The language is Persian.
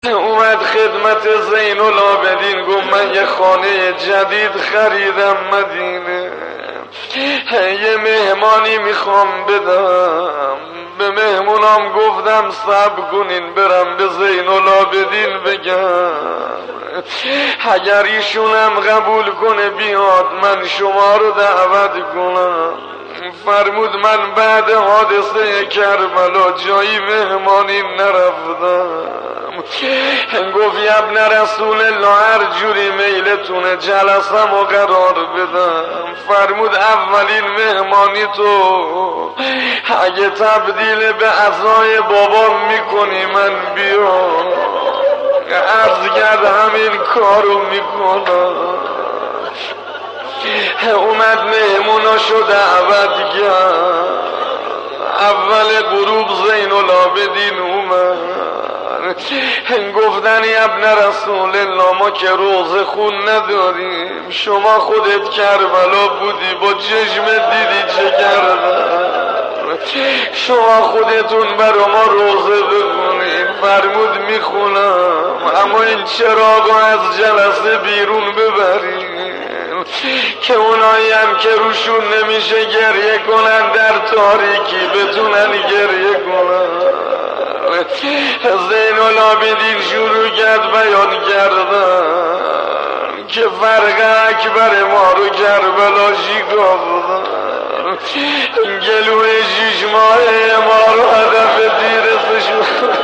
اومد خدمت زین العابدین گفت من یه خانه جدید خریدم مدینه، یه مهمانی میخوام بدم. به مهمونام گفتم صبر کنین برم به زین العابدین بگم، اگر ایشونم قبول کنه بیاد من شما رو دعوت کنم. فرمود من بعد حادثه کربلا جایی مهمانی نرفتم. گفت یا ابن رسول الله هر جوری میلتونه جلسم و قرار بدم. فرمود اولین مهمانی تو اگه تبدیل به عزای بابام میکنی من بیام. عرض کرد همین کارو میکنم. اومد مهموناشو دعوت کرد. اول غروب زین العابدین اومد. گفتن یا ابن رسول الله ما که روزه خون نداریم، شما خودت کربلا بودی با چشم دیدی چه کردن، شما خودتون برا ما روزه بخونید. فرمود میخونم اما این چراغو از جلسه بیرون ببرید که اونایی هم که روشون نمیشه گریه کنن در تاریکی بتونن گریه کنن. زین العابدین شروع کرد بیان کردن که فرق اکبر ما رو کربلا شکافتن، گلوی 6 ماهه ما رو هدف تیرسش